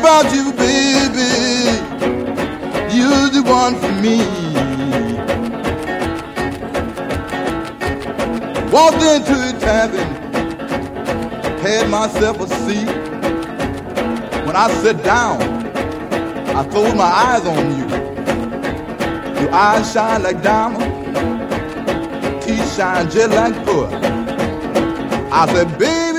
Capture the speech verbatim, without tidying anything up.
about you, baby. You're the one for me. Walked into a tavern, had myself a seat. When I sat down, I closed my eyes on you. Your eyes shine like diamonds, teeth shine just like pearl. I said, baby,